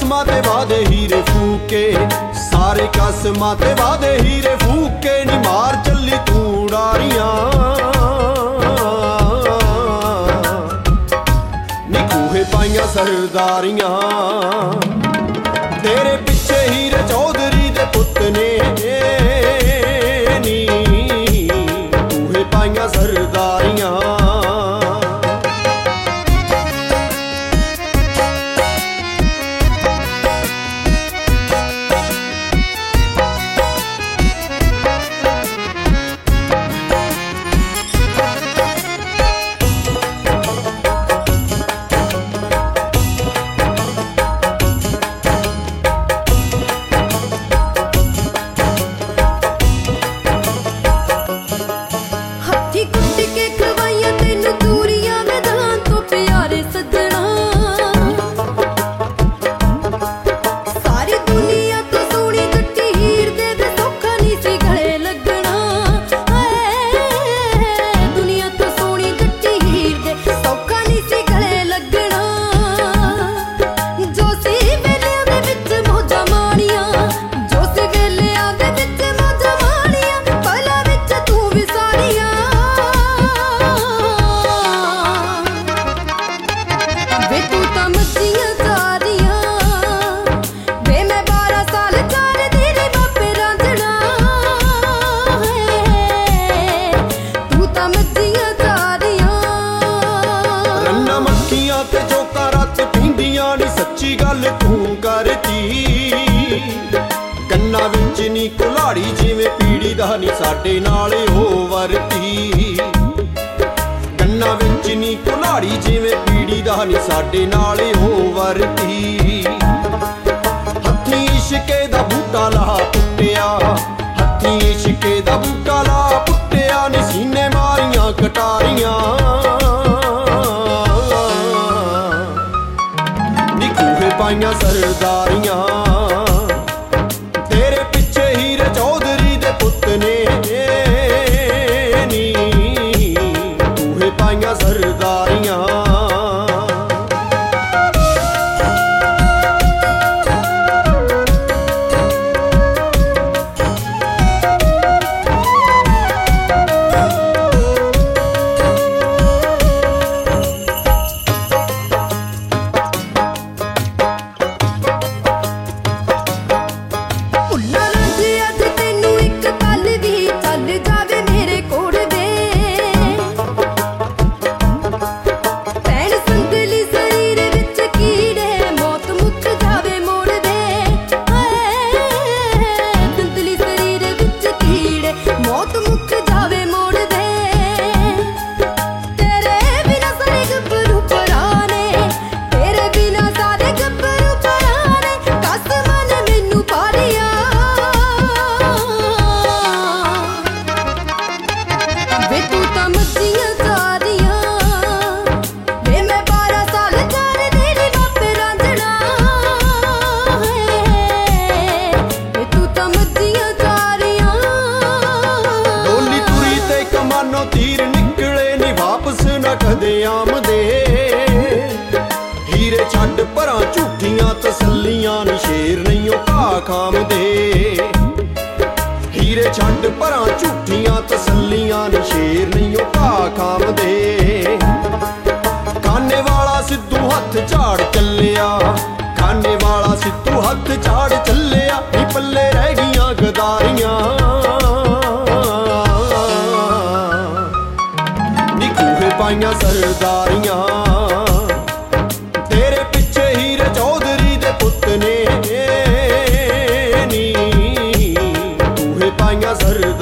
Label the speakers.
Speaker 1: ਕਸਮਾਂ ਤੇ ਵਾਦੇ ਹੀਰੇ ਫੂਕੇ, ਸਾਰੇ ਕਸਮਾਂ ਤੇ ਵਾਦੇ ਹੀਰੇ ਫੂਕੇ ਨੀ ਮਾਰ ਚੱਲੀ ਤੂੰ ਡਾਰੀਆਂ ਨੀ ਕੂਹੇ ਪਾਈਆਂ ਸਰਦਾਰੀਆਂ। ਤੇਰੇ ਪਿੱਛੇ ਹੀਰੇ ਚੌਧਰੀ ਦੇ ਪੁੱਤ ਨੇ ਨੀ ਕੂਹੇ ਪਾਈਆਂ ਸਰਦਾਰੀਆਂ। ਤੇ ਚੋਕਾ ਰਾਤ ਪੀਂਦੀਆਂ ਨੀ ਸੱਚੀ ਗੱਲ ਤੂੰ ਕਰਤੀ, ਗੰਨਾ ਵਿੱਚ ਨੀ ਕੁਲਾੜੀ ਜਿਵੇਂ ਪੀੜੀ ਦਾ ਨੀ ਸਾਡੇ ਨਾਲ ਉਹ ਵਰਤੀ, ਗੰਨਾ ਵਿੱਚ ਨੀ ਕੁਲਾੜੀ ਜਿਵੇਂ ਪੀੜੀ ਦਾ ਨੀ ਸਾਡੇ ਨਾਲ ਉਹ ਵਰਤੀ। ਹੱਥੀਂ ਇਸ਼ਕੇ ਦਾ ਬੂਟਾ ਲਾ ਪੁੱਟਿਆ, ਹੱਥੀਂ ਇਸ਼ਕੇ ਦਾ ਬੂਟਾ ਲਾ ਪੁੱਟਿਆ ਨੀ ਸੀਨੇ ਮਾਰੀਆਂ ਕਟਾਰੀਆਂ ਪਾਈਆਂ ਸਰਦਾਰੀਆਂ। ਤੇਰੇ ਪਿੱਛੇ ਹੀਰੇ ਚੌਧਰੀ ਦੇ ਪੁੱਤ ਨੇ ਨੀ ਕੂਹੇ ਪਾਈਆਂ ਸਰਦਾਰੀਆਂ। ਤੀਰ ਨਿਕਲੇ ਨੀ ਵਾਪਸ ਨਾ ਕਦੇ ਆਮਦੇ, ਹੀਰੇ ਛੱਡ ਪਰਾਂ ਝੂਠੀਆਂ ਤਸੱਲੀਆਂ ਨੀ ਸ਼ੇਰ ਨਹੀਂ ਉਹ ਘਾਹ ਖਾਂਦੇ, ਹੀਰੇ ਛੱਡ ਪਰਾਂ ਝੂਠੀਆਂ ਤਸੱਲੀਆਂ ਨੀ ਸ਼ੇਰ ਨਹੀਂ ਉਹ ਘਾਹ ਖਾਂਦੇ। ਕਾਨੇ ਵਾਲਾ ਸਿੱਧੂ ਹੱਥ ਝਾੜ ਚੱਲਿਆ, ਕਾਨੇ ਵਾਲਾ ਸਿੱਧੂ ਹੱਥ ਝਾੜ ਚੱਲਿਆ ਨੀ ਪੱਲੇ ਰਹਿ ਗਈਆਂ ਗਦਾਰੀਆਂ ਪਾਈਆਂ ਸਰਦਾਰੀਆਂ। ਤੇਰੇ ਪਿੱਛੇ ਹੀਰੇ ਚੌਧਰੀ ਦੇ ਪੁੱਤ ਨੇ ਨੀ ਕੂਹੇ ਪਾਈਆਂ ਸਰਦਾਰੀਆਂ।